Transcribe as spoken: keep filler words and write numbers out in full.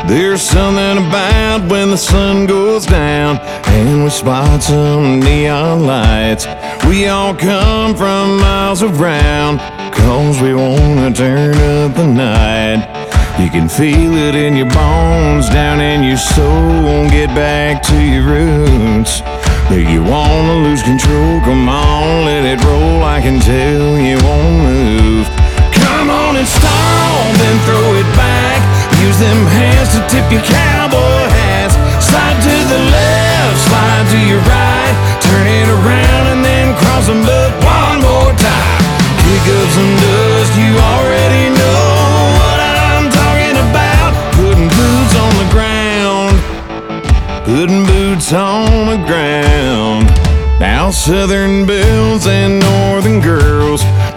There's something about when the sun goes down and we spot some neon lights. We all come from miles around, cause we wanna turn up the night. You can feel it in your bones, down in your soul. Get back to your roots. But you wanna lose control, come on, let it roll. I can tell you won't move. Come on and stomp and throw it back. Use them hands to tip your cowboy hats. Slide to the left, slide to your right. Turn it around and then cross them up one more time. Kick up some dust, you already know what I'm talking about. Putting boots on the ground, putting boots on the ground. Now southern belles and northern girls